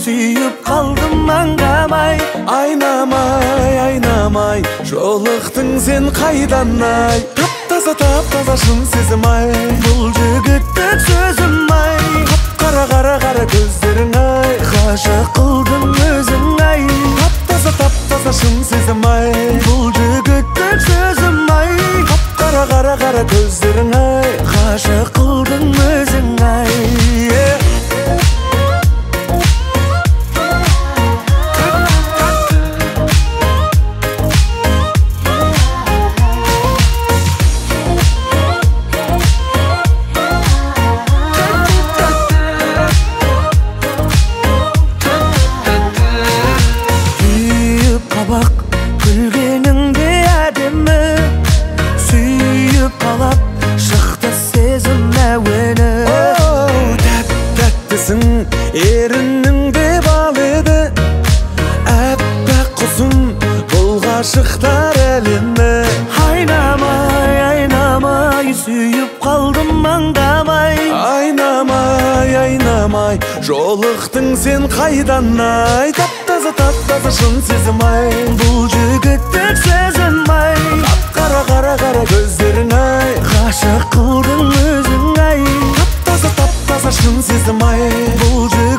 suyup kaldım angamay. Aynamay Жолықтың sen қайдан ай. Тап-таза шын сезім ай. Бұл жігіттік сөзім ай. Қара көздерің ай. Ғашық қылдың өзің ай. Тап-таза шын сезім ай. Бұл жігіттік сөзім ай. Қара көздерің ай. Ғашық қылдың өзің ай. Күлгеніңде әдемі, сүйіп алап шықты сезім әуені. Тәттісің, ерінің де бал еді. Әппақ құсым, бұл ғашықтар әлемі. Айнамай, сүйіп қалдым аңдамай. Айнамай, жолықтың сен қайдан ай. Тап-таза шын сезім ай. Бұл жігіттік сезім ай. Қара көздерің ай. Ғашық қылдың өзің ай. Тап-таза шын сезім ай. Бұл